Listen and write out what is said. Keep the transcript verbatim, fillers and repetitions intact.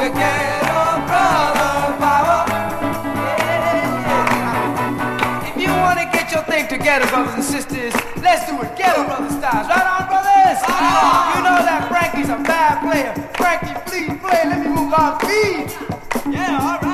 the ghetto brother power. Yeah. If you want to get your thing together, brothers and sisters, let's do it ghetto brother styles. Right on, brothers? Right on. You know that Frankie's a bad player. Frankie, please play. Let me move our feet. Yeah, all right.